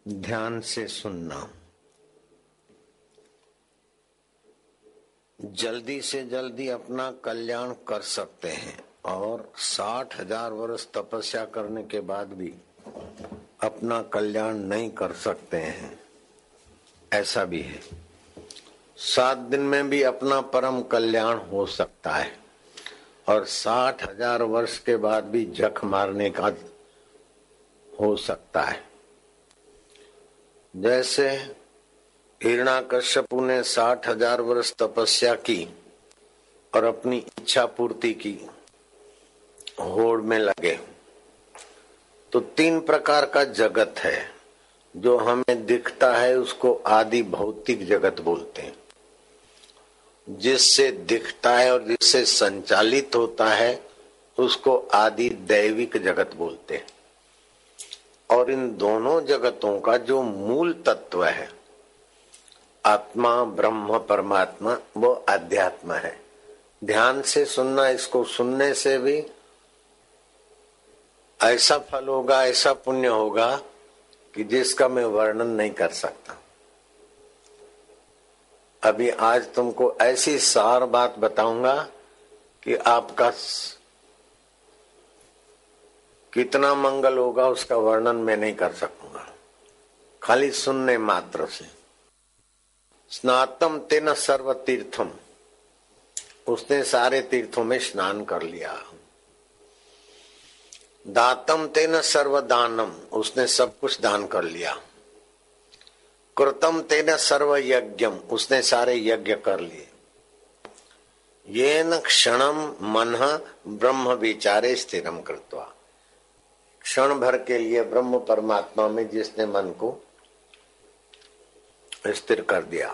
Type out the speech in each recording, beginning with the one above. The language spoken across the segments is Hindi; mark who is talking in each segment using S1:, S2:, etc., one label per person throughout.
S1: ध्यान से सुनना। जल्दी से जल्दी अपना कल्याण कर सकते हैं और 60,000 वर्ष तपस्या करने के बाद भी अपना कल्याण नहीं कर सकते हैं, ऐसा भी है। 7 दिन में भी अपना परम कल्याण हो सकता है और 60,000 वर्ष के बाद भी जख मारने का हो सकता है। जैसे हिरण्याकश्यपु ने 60,000 वर्ष तपस्या की और अपनी इच्छा पूर्ति की, होड़ में लगे। तो 3 प्रकार का जगत है जो हमें दिखता है, उसको आदि भौतिक जगत बोलते हैं। जिससे दिखता है और जिससे संचालित होता है उसको आदि दैविक जगत बोलते हैं। और इन दोनों जगतों का जो मूल तत्व है, आत्मा ब्रह्म परमात्मा, वो अध्यात्म है। ध्यान से सुनना, इसको सुनने से भी ऐसा फल होगा, ऐसा पुण्य होगा कि जिसका मैं वर्णन नहीं कर सकता। अभी आज तुमको ऐसी सार बात बताऊंगा कि आपका कितना मंगल होगा उसका वर्णन मैं नहीं कर सकूंगा, खाली सुनने मात्र से। स्नातम तेन सर्व तीर्थम, उसने सारे तीर्थों में स्नान कर लिया। दातम तेन सर्व दानम, उसने सब कुछ दान कर लिया। कृतम तेन सर्व यज्ञम, उसने सारे यज्ञ कर लिए। येन क्षणम मनः ब्रह्म विचारे स्थिरम कृत्वा, क्षण भर के लिए ब्रह्म परमात्मा में जिसने मन को स्थिर कर दिया।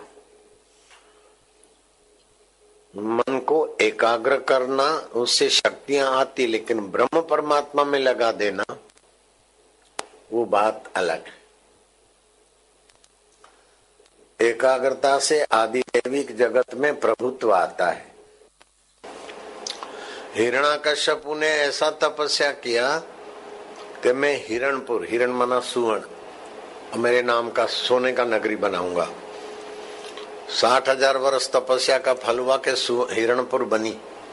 S1: मन को एकाग्र करना, उससे शक्तियां आती, लेकिन ब्रह्म परमात्मा में लगा देना वो बात अलग है। एकाग्रता से आदि दैविक जगत में प्रभुत्व आता है। हिरण्याकश्यपु ने ऐसा तपस्या किया कि मैं हिरणपुर, हिरण मना सुवर्ण, मेरे नाम का सोने का नगरी बनाऊंगा। 60,000 वर्ष तपस्या का फल हुआ कि हिरणपुर बनी।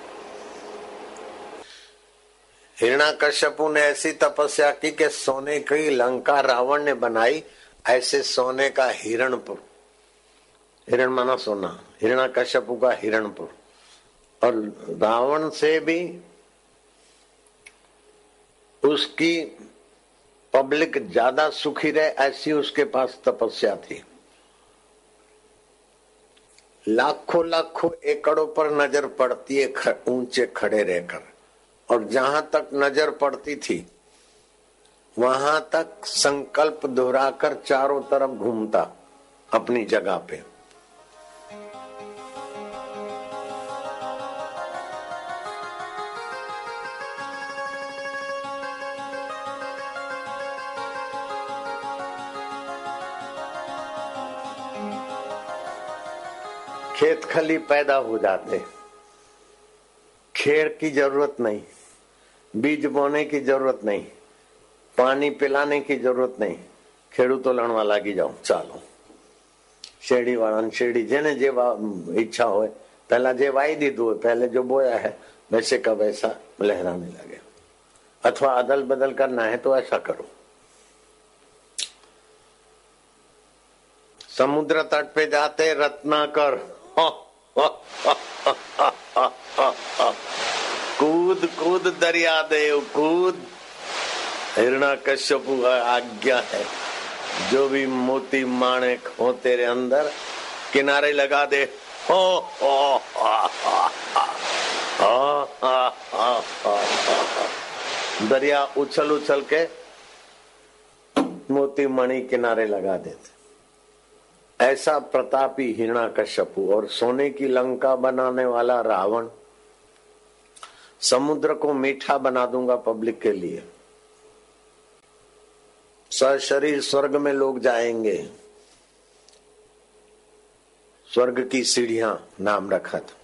S1: हिरण्याकश्यपु ने ऐसी तपस्या की कि सोने की लंका रावण ने बनाई, ऐसे सोने का हिरणपुर, हिरण माना सोना, हिरण्याकश्यपु का हिरणपुर। और रावण से भी उसकी पब्लिक ज्यादा सुखी रहे, ऐसी उसके पास तपस्या थी। लाखों लाखों एकड़ों पर नजर पड़ती है ऊंचे खड़े रहकर, और जहां तक नजर पड़ती थी वहां तक संकल्प दोहराकर चारों तरफ घूमता अपनी जगह पे। खेत खली पैदा हो जाते, खेड़ की जरूरत नहीं, बीज बोने की जरूरत नहीं, पानी पिलाने की जरूरत नहीं। खेडूतो लणवा लागी जाओ, चालो शेडी वाला शेडी जेने जे इच्छा हो, पहला जे वाई दीधु हो, पहले जो बोया है वैसे का वैसा लहराने लगे। अथवा अदल बदल करना है तो ऐसा करो। समुद्र तट पे जाते रत्नाकर कूद कूद दरिया देव कूद। हिरण्याकश्यपु आज्ञा है, जो भी मोती माणिक हो तेरे अंदर किनारे लगा दे। दरिया उछल उछल के मोती मणि किनारे लगा देते। ऐसा प्रतापी हिरण्याकश्यपु और सोने की लंका बनाने वाला रावण। समुद्र को मीठा बना दूंगा पब्लिक के लिए। सशरीर स्वर्ग में लोग जाएंगे, स्वर्ग की सीढ़ियां नाम रखा था।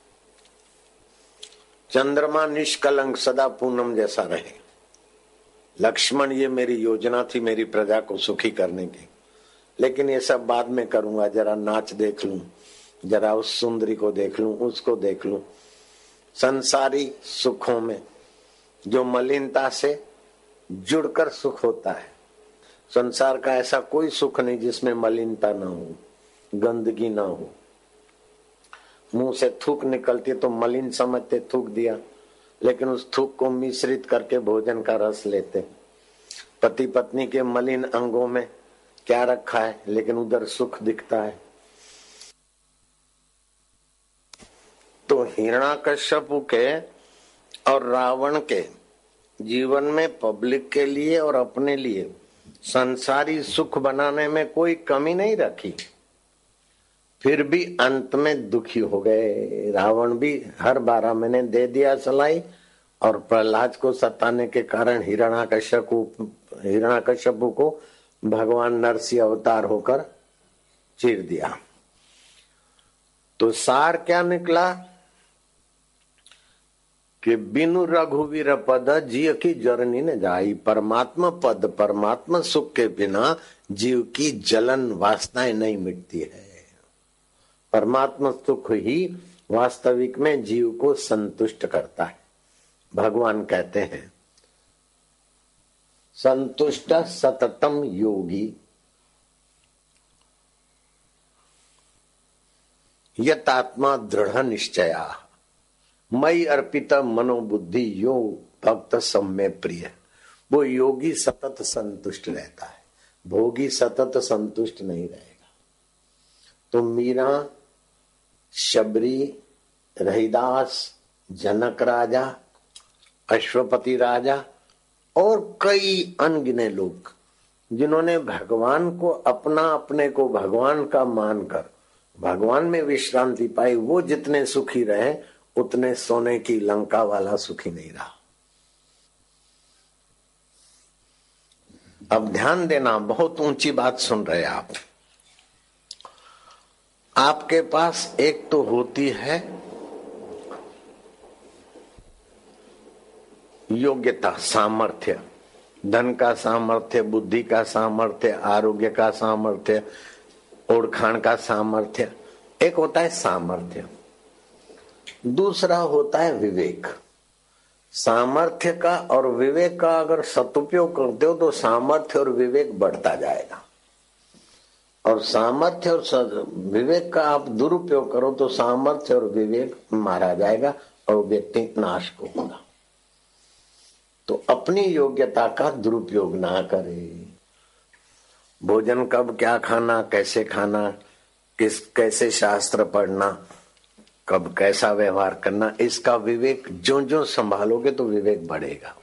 S1: चंद्रमा निष्कलंक सदा पूनम जैसा रहे। लक्ष्मण, ये मेरी योजना थी मेरी प्रजा को सुखी करने की, लेकिन ये सब बाद में करूंगा। जरा नाच देख लूं, जरा उस सुंदरी को देख लूं, उसको देख लूं। संसारी सुखों में जो मलिनता से जुड़कर सुख होता है, संसार का ऐसा कोई सुख नहीं जिसमें मलिनता ना हो, गंदगी ना हो। मुंह से थूक निकलती तो मलिन समझते, थूक दिया, लेकिन उस थूक को मिश्रित करके भोजन का रस लेते। पति पत्नी के मलिन अंगों में क्या रखा है, लेकिन उधर सुख दिखता है। तो हिरण्याकश्यपु के और रावण के जीवन में पब्लिक के लिए और अपने लिए संसारी सुख बनाने में कोई कमी नहीं रखी, फिर भी अंत में दुखी हो गए। रावण भी हर 12 महीने दे दिया सलाई, और प्रहलाद को सताने के कारण हिरण्याकश्यपु को भगवान नरसिंह अवतार होकर चीर दिया। तो सार क्या निकला कि बिनु रघुवीर पद जीव की जरनी न जाई। परमात्मा पद, परमात्मा सुख के बिना जीव की जलन वासनाएं नहीं मिटती है। परमात्मा सुख ही वास्तविक में जीव को संतुष्ट करता है। भगवान कहते हैं, संतुष्ट सततम योगी यतात्मा दृढ़ निश्चया मई अर्पित मनोबुद्धि यो भक्त सम्य प्रिय। वो योगी सतत संतुष्ट रहता है, भोगी सतत संतुष्ट नहीं रहेगा। तो मीरा, शबरी, रहीदास, जनक राजा, अश्वपति राजा और कई अनगिने लोग जिन्होंने भगवान को अपना, अपने को भगवान का मानकर भगवान में विश्रांति पाई, वो जितने सुखी रहे उतने सोने की लंका वाला सुखी नहीं रहा। अब ध्यान देना, बहुत ऊंची बात सुन रहे आप। आपके पास एक तो होती है योग्यता, सामर्थ्य, धन का सामर्थ्य, बुद्धि का सामर्थ्य, आरोग्य का सामर्थ्य, ओळखाण का सामर्थ्य। एक होता है सामर्थ्य, दूसरा होता है विवेक। सामर्थ्य का और विवेक का अगर सदुपयोग करते हो तो सामर्थ्य और विवेक बढ़ता जाएगा, और सामर्थ्य और विवेक का आप दुरुपयोग करो तो सामर्थ्य और विवेक मारा जाएगा और व्यक्ति नाश को होगा। तो अपनी योग्यता का दुरुपयोग ना करे। भोजन कब क्या खाना, कैसे खाना, कैसे शास्त्र पढ़ना, कब कैसा व्यवहार करना, इसका विवेक जो जो संभालोगे तो विवेक बढ़ेगा।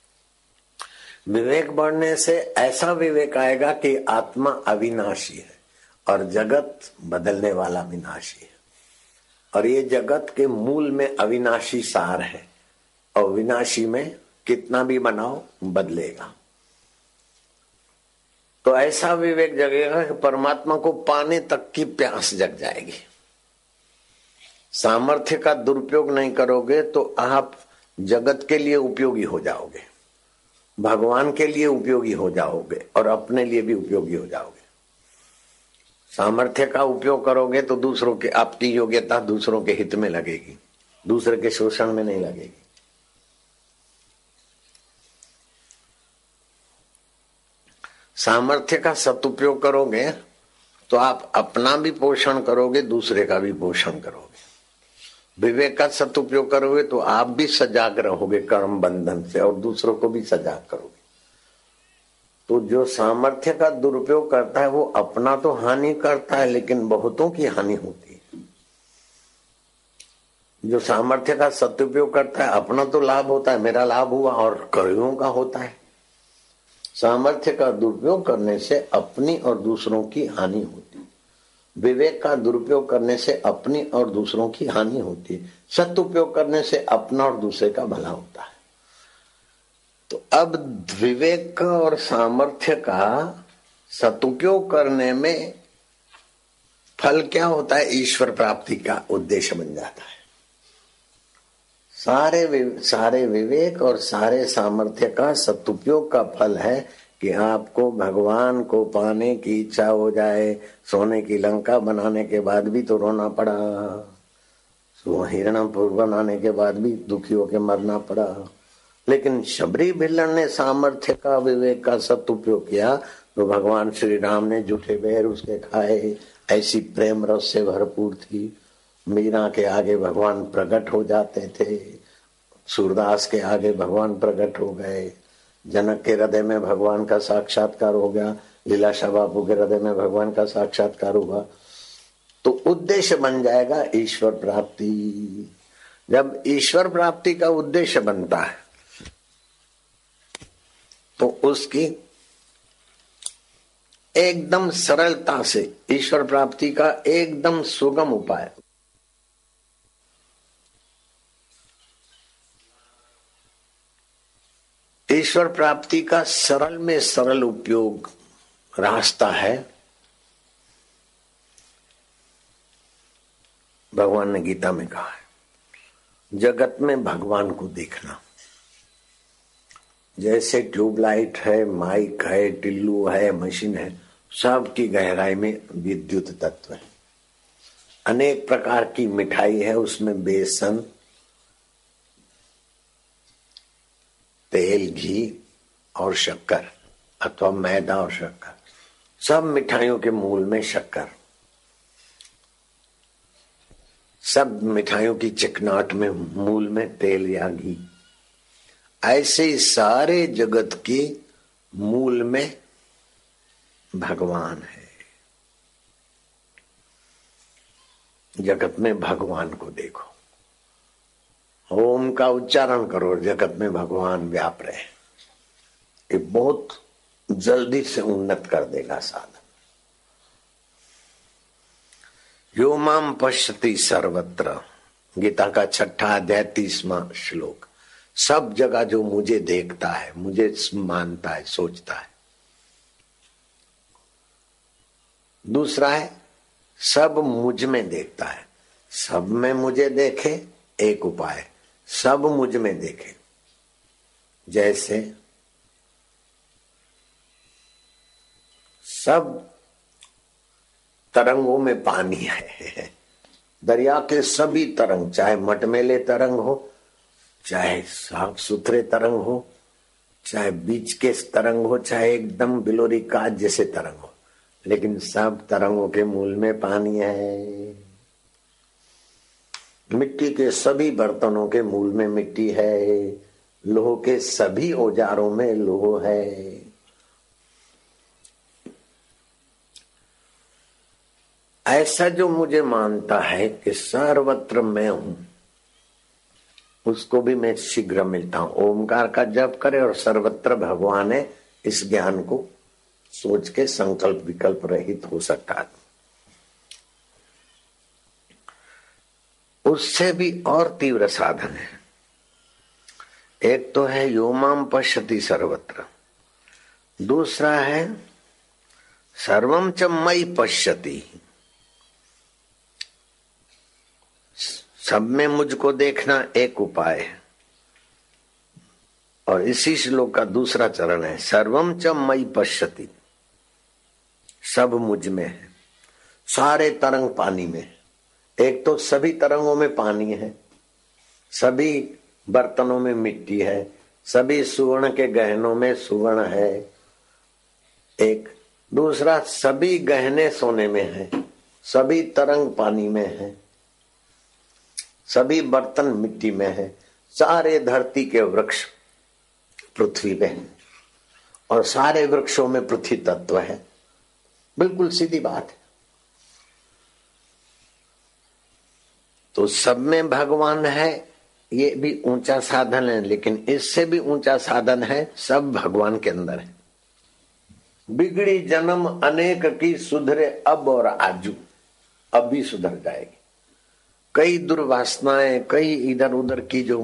S1: विवेक बढ़ने से ऐसा विवेक आएगा कि आत्मा अविनाशी है और जगत बदलने वाला विनाशी है, और ये जगत के मूल में अविनाशी सार है, और विनाशी में कितना भी बनाओ बदलेगा। तो ऐसा विवेक जगेगा कि परमात्मा को पाने तक की प्यास जग जाएगी। सामर्थ्य का दुरुपयोग नहीं करोगे तो आप जगत के लिए उपयोगी हो जाओगे, भगवान के लिए उपयोगी हो जाओगे और अपने लिए भी उपयोगी हो जाओगे। सामर्थ्य का उपयोग करोगे तो दूसरों के, आपकी योग्यता दूसरों के हित में लगेगी, दूसरे के शोषण में नहीं लगेगी। सामर्थ्य का सदुपयोग करोगे तो आप अपना भी पोषण करोगे, दूसरे का भी पोषण करोगे। विवेक का सदुपयोग करोगे तो आप भी सजाग रहोगे कर्म बंधन से और दूसरों को भी सजाग करोगे। तो जो सामर्थ्य का दुरुपयोग करता है वो अपना तो हानि करता है, लेकिन बहुतों की हानि होती है। जो सामर्थ्य का सदुपयोग करता है अपना तो लाभ होता है, मेरा लाभ हुआ, और कईयों का होता है। सामर्थ्य का दुरुपयोग करने से अपनी और दूसरों की हानि होती है। विवेक का दुरुपयोग करने से अपनी और दूसरों की हानि होती है। सदुपयोग करने से अपना और दूसरे का भला होता है। तो अब विवेक और सामर्थ्य का सदुपयोग करने में फल क्या होता है? ईश्वर प्राप्ति का उद्देश्य बन जाता है। सारे विवेक और सारे सामर्थ्य का सदुपयोग का फल है कि आपको भगवान को पाने की इच्छा हो जाए। सोने की लंका बनाने के बाद भी तो रोना पड़ा, हिरणपुर बनाने के बाद भी दुखी होकर मरना पड़ा, लेकिन शबरी भिल्लन ने सामर्थ्य का विवेक का सदुपयोग किया तो भगवान श्री राम ने जूठे बेर उसके खाए। ऐसी प्रेम रस से भरपूर थी। मीरा के आगे भगवान प्रकट हो जाते थे, सूरदास के आगे भगवान प्रकट हो गए, जनक के हृदय में भगवान का साक्षात्कार हो गया, लीलाशाह बापू के हृदय में भगवान का साक्षात्कार हुआ। तो उद्देश्य बन जाएगा ईश्वर प्राप्ति। जब ईश्वर प्राप्ति का उद्देश्य बनता है तो उसकी एकदम सरलता से ईश्वर प्राप्ति का एकदम सुगम उपाय, ईश्वर प्राप्ति का सरल में सरल उपयोग रास्ता है भगवान ने गीता में कहा है, जगत में भगवान को देखना। जैसे ट्यूबलाइट है, माइक है, टिल्लू है, मशीन है, सब की गहराई में विद्युत तत्व है। अनेक प्रकार की मिठाई है, उसमें बेसन, तेल, घी और शक्कर अथवा मैदा और शक्कर, सब मिठाइयों के मूल में शक्कर, सब मिठाइयों की चिकनाहट में मूल में तेल या घी। ऐसे ही सारे जगत के मूल में भगवान है। जगत में भगवान को देखो, ओम का उच्चारण करो, जगत में भगवान व्याप रहे। ये बहुत जल्दी से उन्नत कर देगा साधन। यो माम पश्यति सर्वत्र, गीता का 6वां अध्याय 30वां श्लोक। सब जगह जो मुझे देखता है, मुझे मानता है, सोचता है। दूसरा है सब मुझ में देखता है। सब में मुझे देखे, एक उपाय, सब मुझ में देखे। जैसे सब तरंगों में पानी है, दरिया के सभी तरंग, चाहे मटमेले तरंग हो, चाहे साफ सुथरे तरंग हो, चाहे बीच के तरंग हो, चाहे एकदम बिलोरी काज जैसे तरंग हो, लेकिन सब तरंगों के मूल में पानी है। मिट्टी के सभी बर्तनों के मूल में मिट्टी है, लोह के सभी औजारों में लोह है। ऐसा जो मुझे मानता है कि सर्वत्र मैं हूं, उसको भी मैं शीघ्र मिलता हूं। ओमकार का जप करे और सर्वत्र भगवान है, इस ज्ञान को सोच के संकल्प विकल्प रहित हो सकता है। उससे भी और तीव्र साधन है। एक तो है योमाम पश्यति सर्वत्र, दूसरा है सर्वम च मयि पश्यति, सब में मुझको देखना एक उपाय है। और इसी श्लोक का दूसरा चरण है सर्वम च मयि पश्यति, सब मुझ में है। सारे तरंग पानी में, एक तो सभी तरंगों में पानी है, सभी बर्तनों में मिट्टी है, सभी सुवर्ण के गहनों में सुवर्ण है। एक दूसरा, सभी गहने सोने में है, सभी तरंग पानी में है, सभी बर्तन मिट्टी में है, सारे धरती के वृक्ष पृथ्वी पे है और सारे वृक्षों में पृथ्वी तत्व है। बिल्कुल सीधी बात है। तो सब में भगवान है, ये भी ऊंचा साधन है, लेकिन इससे भी ऊंचा साधन है सब भगवान के अंदर है। बिगड़ी जन्म अनेक की सुधरे अब और आजू, अब भी सुधर जाएगी। कई दुर्वासनाएं, कई इधर उधर की, जो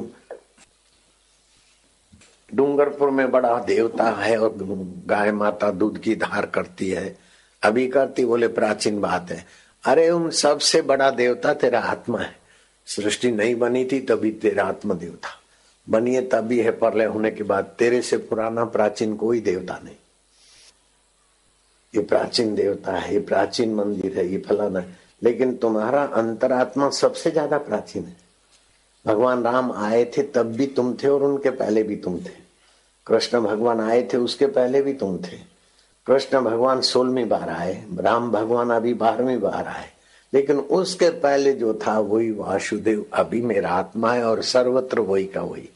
S1: डूंगरपुर में बड़ा देवता है और गाय माता दूध की धार करती है, अभी करती, बोले प्राचीन बात है। अरे उन सबसे बड़ा देवता तेरा आत्मा है। सृष्टि नहीं बनी थी तभी तेरा आत्मदेव था, बनी है तभी है प्रलय होने के बाद। तेरे से पुराना प्राचीन कोई देवता नहीं। ये प्राचीन देवता है, ये प्राचीन मंदिर है, ये फलाना है, लेकिन तुम्हारा अंतरात्मा सबसे ज्यादा प्राचीन है। भगवान राम आए थे तब भी तुम थे और उनके पहले भी तुम थे। कृष्ण भगवान आए थे उसके पहले भी तुम थे। कृष्ण भगवान 16वीं बार आए, राम भगवान अभी 12वीं बार आए, लेकिन उसके पहले जो था वही वासुदेव अभी मेरा आत्मा है और सर्वत्र वही का वही।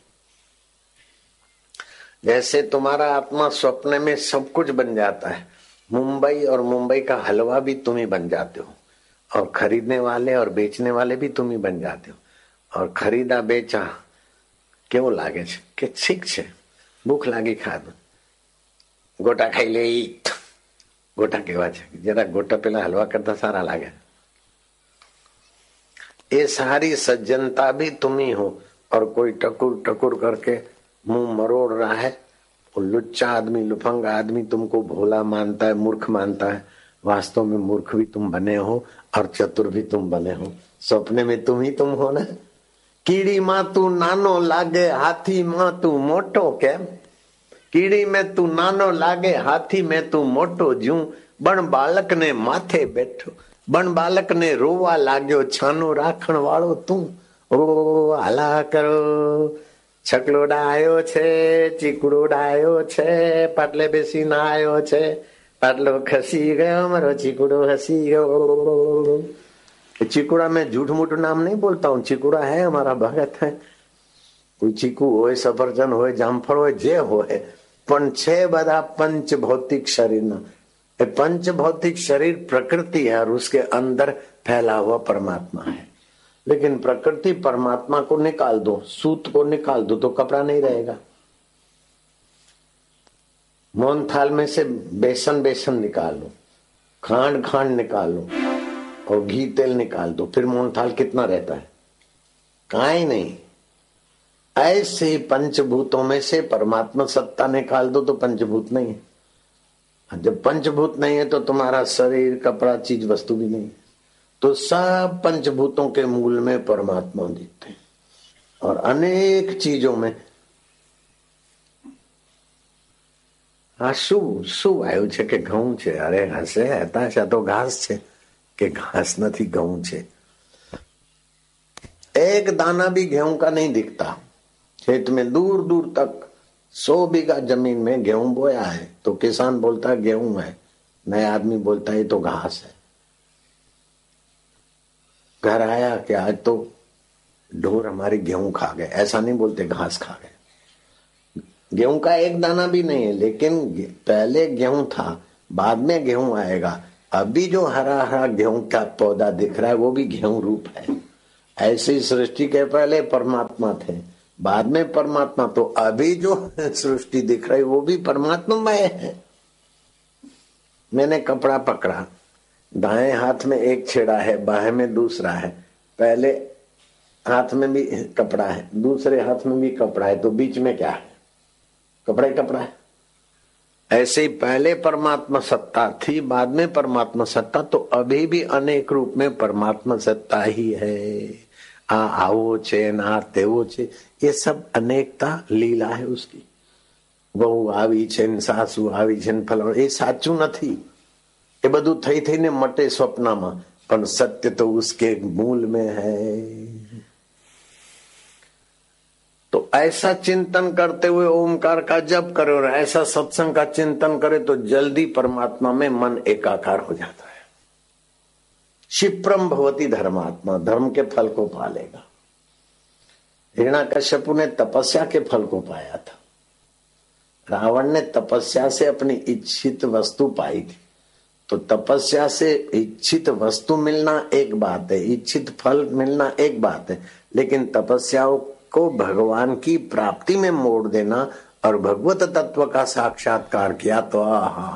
S1: जैसे तुम्हारा आत्मा स्वप्न में सब कुछ बन जाता है, मुंबई और मुंबई का हलवा भी तुम ही बन जाते हो, और खरीदने वाले और बेचने वाले भी तुम ही बन जाते हो। और खरीदा बेचा કેવો લાગે છે કે ઠીક છે, ભૂખ લાગી ખાધું, ગોટા ખાઈ લે, ગોટા કેવા છે, જરા ગોટા પેલા હલવા કરતા સારા લાગે। ये सारी सज्जनता भी तुम ही हो, और कोई टकुर टकुर करके मुंह मरोड़ रहा है, वो लुच्चा आदमी लुफंगा आदमी तुमको भोला मानता है, मूर्ख मानता है। वास्तव में मूर्ख भी तुम बने हो और चतुर भी तुम बने हो। सपने में तुम ही तुम हो ना। कीड़ी मां तू नानो लागे, हाथी मां तू मोटो केम। कीड़ी में तू नानो लागे, हाथी में तू मोटो जू। बण बालक ने माथे बैठो, बण बालक ने रोवा लाग्यो, छानो राखण वाळो तू। ओ हला करो, छकलो डायो छे, चीकड़ो डायो छे, पाटले बेसीने आयो छे, पाटलो खसी गयो, मारो चीकड़ो हसी गयो। चीकुड़ा में झूठ मूठ नाम नहीं बोलता हूँ, चीकुड़ा है हमारा भगत है। कोई चीकू होए, सफरजन होए, जामफळ होए, जे होए, पण छे बधा पंच भौतिक शरीर ना। पंच भौतिक शरीर प्रकृति है और उसके अंदर फैला हुआ परमात्मा है। लेकिन प्रकृति परमात्मा को निकाल दो, सूत को निकाल दो तो कपड़ा नहीं रहेगा। मोहन थाल में से बेसन बेसन निकाल लो, खांड खांड निकाल लो और घी तेल निकाल दो, फिर मोहन थाल कितना रहता है? काई नहीं। ऐसे ही पंचभूतों में से परमात्मा सत्ता निकाल दो तो पंचभूत नहीं है। जब पंचभूत नहीं है तो तुम्हारा शरीर, कपड़ा, चीज वस्तु भी नहीं है। तो सब पंचभूतों के मूल में परमात्मा दिखते हैं और अनेक चीजों में। આ શું આવ્યું છે કે ઘઉં છે? અરે હશે, હતાશા તો ઘાસ છે કે घास नहीं गेहूं છે। एक दाना भी गेहूं का नहीं दिखता। खेत में दूर दूर तक 100 बीघा जमीन में गेहूं बोया है तो किसान बोलता है गेहूं है, नया आदमी बोलता है ये तो घास है। घर आया कि आज तो ढोर हमारी गेहूं खा गए, ऐसा नहीं बोलते, घास खा गए। गेहूं का एक दाना भी नहीं है, लेकिन पहले गेहूं था, बाद में गेहूं आएगा। अभी जो हरा हरा गेहूं का पौधा दिख रहा है वो भी गेहूं रूप है। ऐसी सृष्टि के पहले परमात्मा थे, बाद में परमात्मा, तो अभी जो सृष्टि दिख रही वो भी परमात्मा है। मैंने कपड़ा पकड़ा, दाएं हाथ में एक छेड़ा है, बाएं में दूसरा है, पहले हाथ में भी कपड़ा है, दूसरे हाथ में भी कपड़ा है, तो बीच में क्या है? कपड़ा ही कपड़ा है। ऐसे ही पहले परमात्मा सत्ता थी, बाद में परमात्मा सत्ता, तो अभी भी अनेक रूप में परमात्मा सत्ता ही है। आवो छे ना तेवो छे, ये सब अनेकता लीला है उसकी। वहू आवी छे, सासू आवी छे, फलाणो, ये साचू नहीं। ये बधु थई थईने मटे स्वप्नमा, पण सत्य तो उसके मूल में है। तो ऐसा चिंतन करते हुए ओमकार का जप करे और ऐसा सत्संग का चिंतन करे तो जल्दी परमात्मा में मन एकाकार हो जाता है। क्षिप्रम भवति धर्मात्मा, धर्म के फल को पालेगा। हिरण्याकश्यपु ने तपस्या के फल को पाया था, रावण ने तपस्या से अपनी इच्छित वस्तु पाई थी। तो तपस्या से इच्छित वस्तु मिलना एक बात है, इच्छित फल मिलना एक बात है, लेकिन तपस्याओं को भगवान की प्राप्ति में मोड़ देना और भगवत तत्व का साक्षात्कार किया तो आहा।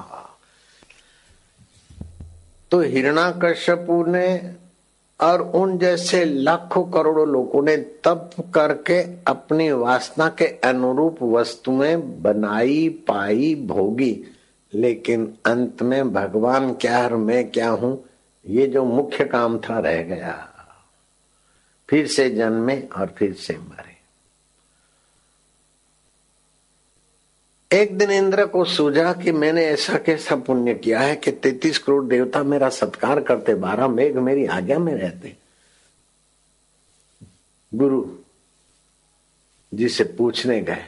S1: तो हिरण्याकश्यपु ने और उन जैसे लाखों करोड़ों लोगों ने तप करके अपनी वासना के अनुरूप वस्तुएं बनाई, पाई, भोगी, लेकिन अंत में भगवान क्या और मैं क्या हूं, ये जो मुख्य काम था रह गया। फिर से जन्मे और फिर से मरे। एक दिन इंद्र को सूझा कि मैंने ऐसा कैसा पुण्य किया है कि 33 करोड़ देवता मेरा सत्कार करते, 12 मेघ मेरी आज्ञा में रहते। गुरु जी से पूछने गए,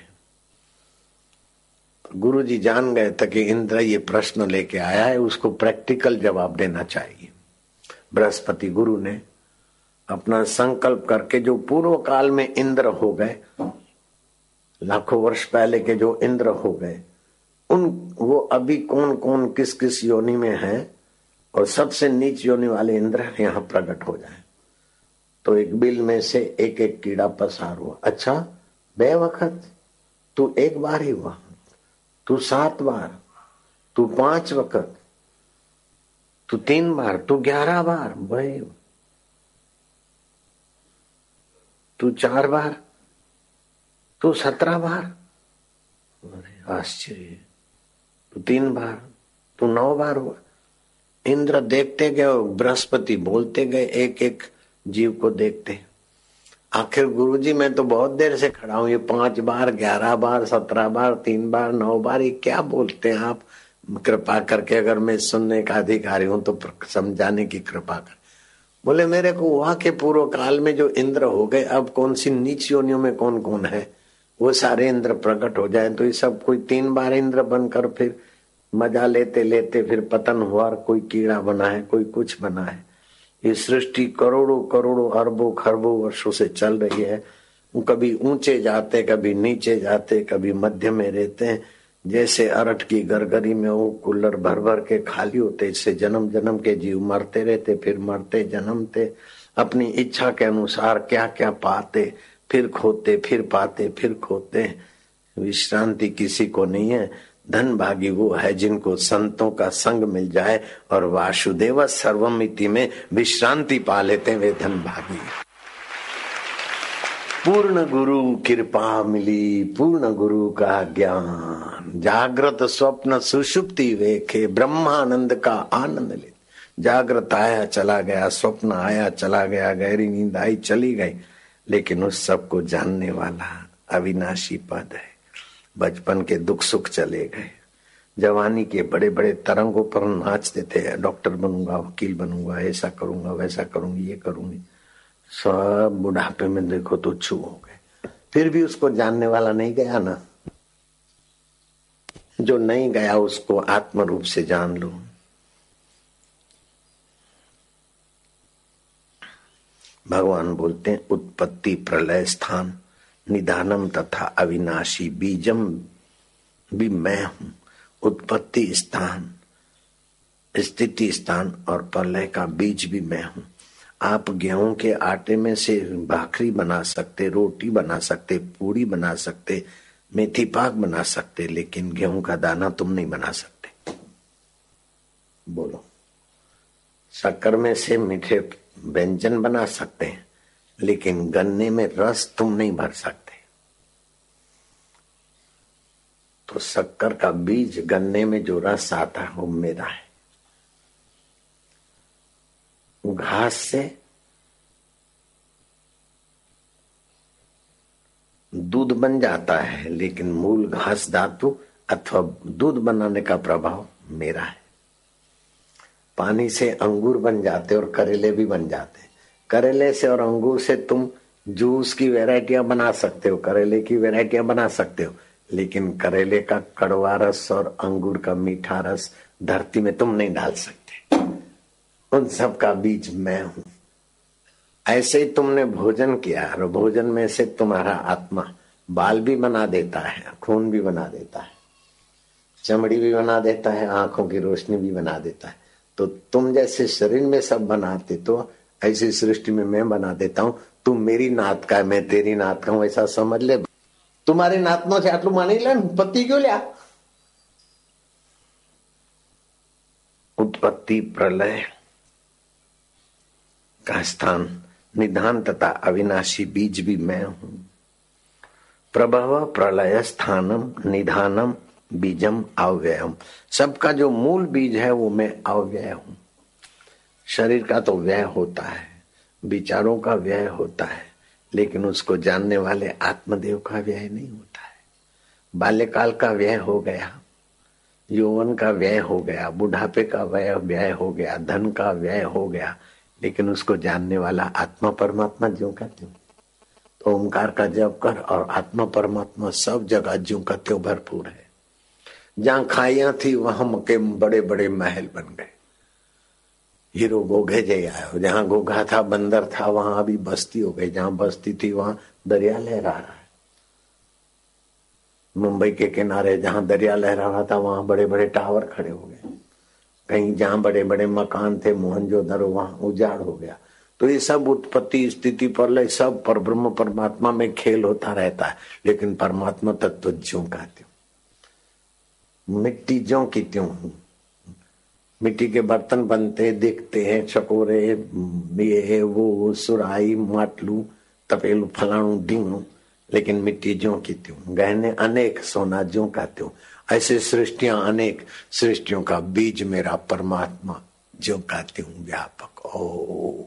S1: गुरु जी जान गए थे कि इंद्र ये प्रश्न लेके आया है, उसको प्रैक्टिकल जवाब देना चाहिए। बृहस्पति गुरु ने अपना संकल्प करके, जो पूर्व काल में इंद्र हो गए, लाखों वर्ष पहले के जो इंद्र हो गए, वो अभी कौन कौन किस किस योनि में है, और सबसे नीच योनि वाले इंद्र यहाँ प्रकट हो जाए। तो एक बिल में से एक एक कीड़ा पसार हुआ। अच्छा, बे वक्त तू एक बार ही हुआ, तू 7 बार, तू 5 वक्त, तू 3 बार, तू 11 बार, भाई तू 4 बार, तू 17 बार, अरे आश्चर्य, तू 3 बार, तू 9 बार हुआ। इंद्र देखते गए, बृहस्पति बोलते गए, एक एक जीव को देखते। आखिर गुरुजी मैं तो बहुत देर से खड़ा हूं, ये 5 बार, 11 बार, 17 बार, 3 बार, 9 बार, ये क्या बोलते हैं आप? कृपा करके अगर मैं सुनने का अधिकारी हूं तो समझाने की कृपा कर। बोले मेरे को वहां के पूर्व काल में जो इंद्र हो गए, अब कौन सी नीच योनियों में कौन कौन है, वो सारे इंद्र प्रकट हो जाए तो ये सब कोई 3 बार इंद्र बनकर फिर मजा लेते लेते फिर पतन हुआ, और कोई कीड़ा बना है, कोई कुछ बना है। ये सृष्टि करोड़ों करोड़ों अरबों खरबों वर्षों से चल रही है। कभी ऊंचे जाते, कभी नीचे जाते, कभी मध्य में रहते हैं। जैसे अरठ की गरगरी में वो कुल्लर भर भर के खाली होते, इससे जन्म जन्म के जीव मरते रहते, फिर मरते, जन्मते, अपनी इच्छा के अनुसार क्या क्या पाते, फिर खोते, फिर पाते, फिर खोते। विश्रांति किसी को नहीं है। धन भागी वो है जिनको संतों का संग मिल जाए और वासुदेव सर्वमिति में विश्रांति पा लेते हैं, वे धन भागी। पूर्ण गुरु कृपा मिली, पूर्ण गुरु का ज्ञान, जागृत स्वप्न सुषुप्ति वेखे, ब्रह्मानंद का आनंद ले। जागृत आया चला गया, स्वप्न आया चला गया, गहरी नींद आई चली गई, लेकिन उस सब को जानने वाला अविनाशी पद है। बचपन के दुख सुख चले गए, जवानी के बड़े बड़े तरंगों पर नाचते थे, डॉक्टर बनूंगा, वकील बनूंगा, ऐसा करूंगा, वैसा करूंगी, ये करूंगी, सब बुढ़ापे में देखो तो छू हो गए। फिर भी उसको जानने वाला नहीं गया ना। जो नहीं गया उसको आत्म रूप से जान लो। भगवान बोलते हैं उत्पत्ति प्रलय स्थान निधानम तथा अविनाशी बीजम भी मैं हूं। उत्पत्ति स्थान, स्थिति स्थान और प्रलय का बीज भी मैं हूं। आप गेहूं के आटे में से भाखरी बना सकते, रोटी बना सकते, पूड़ी बना सकते, मेथी पाक बना सकते, लेकिन गेहूं का दाना तुम नहीं बना सकते। बोलो। शक्कर में से मीठे व्यंजन बना सकते हैं, लेकिन गन्ने में रस तुम नहीं भर सकते। तो शक्कर का बीज, गन्ने में जो रस आता है वो मेरा है। घास से दूध बन जाता है, लेकिन मूल घास धातु अथवा दूध बनाने का प्रभाव मेरा है। पानी से अंगूर बन जाते और करेले भी बन जाते। करेले से और अंगूर से तुम जूस की वैरायटियां बना सकते हो, करेले की वैरायटियां बना सकते हो, लेकिन करेले का कड़वा रस और अंगूर का मीठा रस धरती में तुम नहीं डाल सकते। उन सब का बीज मैं हूं। ऐसे ही तुमने भोजन किया और भोजन में से तुम्हारा आत्मा बाल भी बना देता है, खून भी बना देता है, चमड़ी भी बना देता है, आंखों की रोशनी भी बना देता है। तो तुम जैसे शरीर में सब बनाते, तो ऐसी सृष्टि में मैं बना देता हूं। तुम मेरी नात का, मैं तेरी नात का हूं, ऐसा समझ ले। तुम्हारी नातनो से आटलू मानी ले, पति क्यों लिया? उत्पत्ति प्रलय का स्थान निधान तथा अविनाशी बीज भी मैं हूं। प्रभव प्रलय स्थानम निधानम बीजम अव्ययम। सबका जो मूल बीज है वो मैं अव्यय हूं। शरीर का तो व्यय होता है, विचारों का व्यय होता है, लेकिन उसको जानने वाले आत्मदेव का व्यय नहीं होता है। बाल्यकाल का व्यय हो गया, यौवन का व्यय हो गया, बुढ़ापे का व्यय हो गया, धन का व्यय हो गया, लेकिन उसको जानने वाला आत्मा परमात्मा ज्यों का त्यों। तो ओंकार का जप कर और आत्मा परमात्मा सब जगह ज्यों का त्यों भरपूर है। जहाँ खाइयां थी वहां के बड़े बड़े महल बन गए। हीरो गोघे जय आयो, जहाँ गोघा था बंदर था वहां अभी बस्ती हो गई, जहाँ बस्ती थी वहां दरिया लहरा रहा है। मुंबई के किनारे जहाँ दरिया लहरा रहा था वहां बड़े बड़े टावर खड़े हो गए। कहीं जहाँ बड़े बड़े मकान थे मोहनजोदड़ो वहां उजाड़ हो गया। तो ये सब उत्पत्ति स्थिति प्रलय सब पर ब्रह्म परमात्मा में खेल होता रहता है, लेकिन परमात्मा तत्व ज्यों का त्यों, मिट्टी ज्यों की त्यों। मिट्टी के बर्तन बनते दिखते हैं, चकोरे ये वो सुराई माटलू तपेलू फलाणु ढींगू, लेकिन मिट्टी ज्यों की त्यों। गहने अनेक सोना ज्यों का त्यों। ऐसे सृष्टियां अनेक, सृष्टियों का बीज मेरा परमात्मा ज्यों का त्यों व्यापक। ओ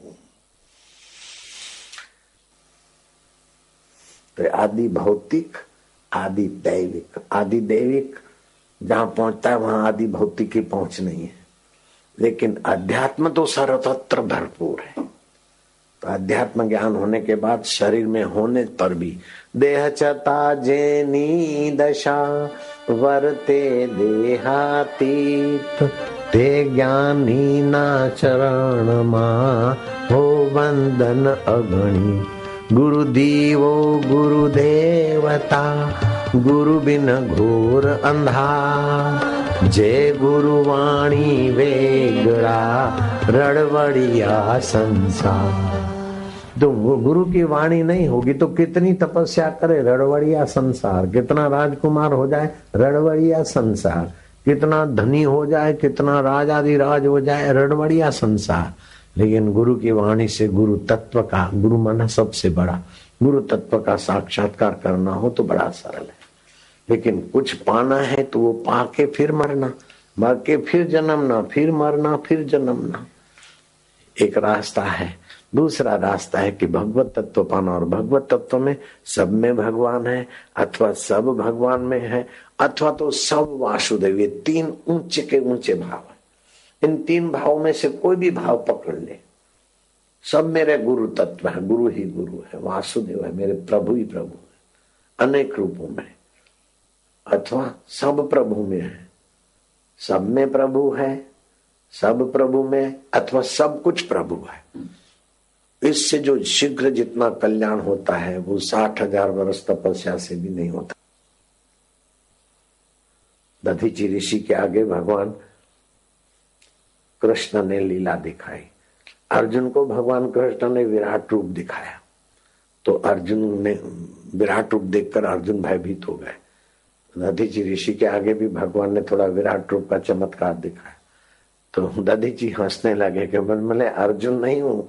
S1: तो आदि भौतिक आदि दैविक, आदि दैविक जहां पहुंचता है वहां आदि भौतिक की पहुंच नहीं है, लेकिन अध्यात्म तो सर्वत्र भरपूर है। तो अध्यात्म ज्ञान होने के बाद शरीर में होने पर भी देह चता जेनी दशा वर्ते देहातीत ते ज्ञानी ना चरण मा हो वंदन अगणी। गुरु दीवो गुरु देवता गुरु बिन घोर अंधा। जय गुरु वाणी वेगड़ा रड़वड़िया संसार। तो गुरु की वाणी नहीं होगी तो कितनी तपस्या करे रड़वड़िया संसार। कितना राजकुमार हो जाए रड़वड़िया संसार, कितना धनी हो जाए, कितना राजाधिराज हो जाए रड़वड़िया संसार। लेकिन गुरु की वाणी से गुरु तत्व का, गुरु माना सबसे बड़ा, गुरु तत्व का साक्षात्कार करना हो तो बड़ा सरल है। लेकिन कुछ पाना है तो वो पाके फिर मरना, मर के फिर जन्मना, फिर मरना, फिर जन्मना, एक रास्ता है। दूसरा रास्ता है कि भगवत तत्व पाना, और भगवत तत्व में सब में भगवान है, अथवा सब भगवान में है, अथवा तो सब वासुदेव। ये तीन ऊंचे के ऊंचे भाव है। इन तीन भावों में से कोई भी भाव पकड़ ले, सब मेरे गुरु तत्व है, गुरु ही गुरु है, वासुदेव है, मेरे प्रभु ही प्रभु है अनेक रूपों में, अथवा सब प्रभु में है, सब में प्रभु है, सब प्रभु में, अथवा सब कुछ प्रभु है। इससे जो शीघ्र जितना कल्याण होता है वो 60,000 वर्ष तपस्या से भी नहीं होता। दधीचि ऋषि के आगे भगवान कृष्ण ने लीला दिखाई। अर्जुन को भगवान कृष्ण ने विराट रूप दिखाया, तो अर्जुन ने विराट रूप देखकर अर्जुन भयभीत हो गए। दधीचि ऋषि के आगे भी भगवान ने थोड़ा विराट रूप का चमत्कार दिखाया, तो दधीचि हंसने लगे कि मैं अर्जुन नहीं हूं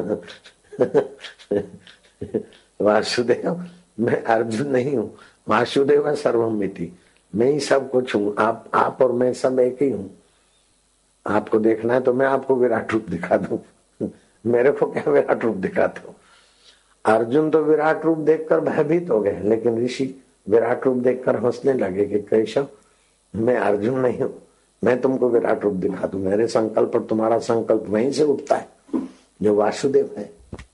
S1: वासुदेव, मैं अर्जुन नहीं हूं, वासुदेव सर्वमिति, मैं ही सब कुछ हूं, आप और मैं सब एक ही हूं। आपको देखना है तो मैं आपको विराट रूप दिखा दूं, मेरे को क्या विराट रूप दिखाते हो। अर्जुन तो विराट रूप देखकर भयभीत हो गए, लेकिन ऋषि विराट रूप देखकर हंसने लगे कि कैशव मैं अर्जुन नहीं हूं, मैं तुमको विराट रूप दिखा दूं। मेरे संकल्प और तुम्हारा संकल्प वहीं से उठता है जो वासुदेव है।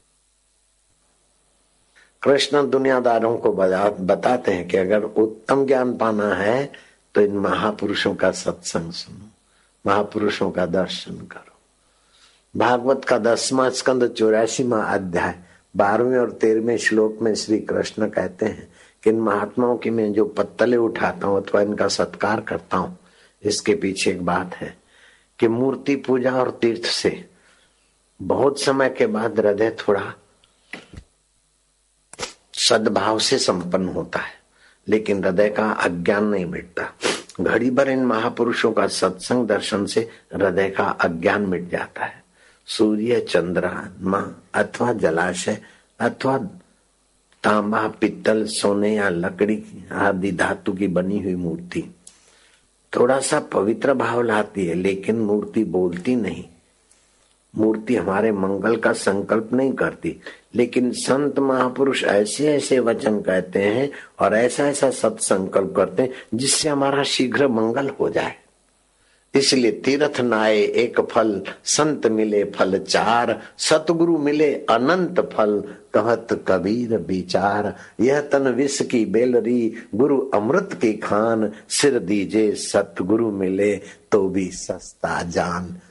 S1: कृष्ण दुनियादारों को बताते हैं कि अगर उत्तम ज्ञान पाना है तो इन महापुरुषों का सत्संग सुनो, महापुरुषों का दर्शन करो। भागवत का 10वां स्कंद 84वां अध्याय 12वें और 13वें श्लोक में श्री कृष्ण कहते हैं कि इन महात्माओं की मैं जो पत्तले उठाता हूं अथवा इनका सत्कार करता हूं, इसके पीछे एक बात है कि मूर्ति पूजा और तीर्थ से बहुत समय के बाद हृदय थोड़ा सद्भाव से संपन्न होता है, लेकिन हृदय का अज्ञान नहीं मिटता। घड़ी भर इन महापुरुषों का सत्संग दर्शन से हृदय का अज्ञान मिट जाता है। सूर्य, चंद्रमा अथवा जलाशय अथवा तांबा, पित्तल, सोने या लकड़ी आदि धातु की बनी हुई मूर्ति थोड़ा सा पवित्र भाव लाती है, लेकिन मूर्ति बोलती नहीं। मूर्ति हमारे मंगल का संकल्प नहीं करती, लेकिन संत महापुरुष ऐसे ऐसे वचन कहते हैं और ऐसा ऐसा सत्संकल्प करते हैं जिससे हमारा शीघ्र मंगल हो जाए। इसलिए तीर्थ नाए एक फल, संत मिले फल चार, सतगुरु मिले अनंत फल, कहत कबीर विचार। यह तन विष की बेलरी, गुरु अमृत की खान, सिर दीजे सतगुरु मिले तो भी सस्ता जान।